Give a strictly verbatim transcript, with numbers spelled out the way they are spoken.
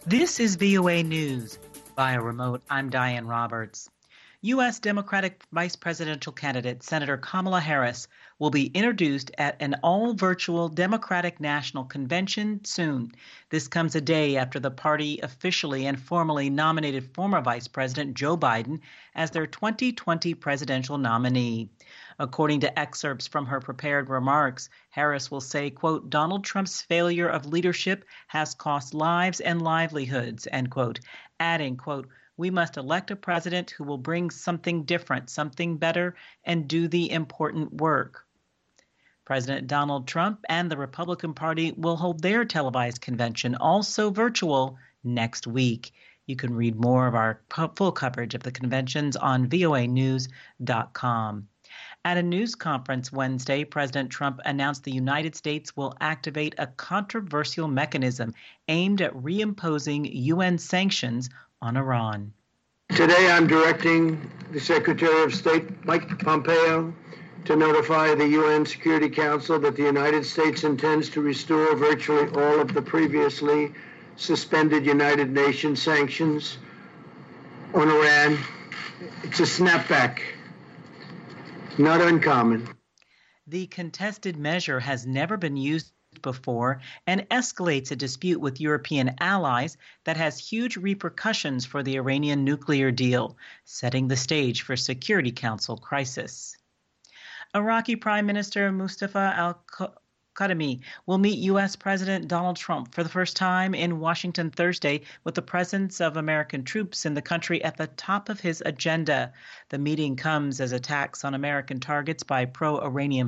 This is V O A News. Via remote, I'm Diane Roberts. U S Democratic Vice Presidential candidate Senator Kamala Harris will be introduced at an all-virtual Democratic National Convention soon. This comes a day after the party officially and formally nominated former Vice President Joe Biden as their twenty twenty presidential nominee. According to excerpts from her prepared remarks, Harris will say, quote, Donald Trump's failure of leadership has cost lives and livelihoods, end quote, adding, quote, we must elect a president who will bring something different, something better, and do the important work. President Donald Trump and the Republican Party will hold their televised convention, also virtual, next week. You can read more of our full coverage of the conventions on V O A news dot com. At a news conference Wednesday, President Trump announced the United States will activate a controversial mechanism aimed at reimposing U N sanctions on Iran. Today, I'm directing the Secretary of State, Mike Pompeo, to notify the U N Security Council that the United States intends to restore virtually all of the previously suspended United Nations sanctions on Iran. It's a snapback, not uncommon. The contested measure has never been used before and escalates a dispute with European allies that has huge repercussions for the Iranian nuclear deal, setting the stage for Security Council crisis. Iraqi Prime Minister Mustafa al-Kadhimi will meet U S President Donald Trump for the first time in Washington Thursday with the presence of American troops in the country at the top of his agenda. The meeting comes as attacks on American targets by pro-Iranian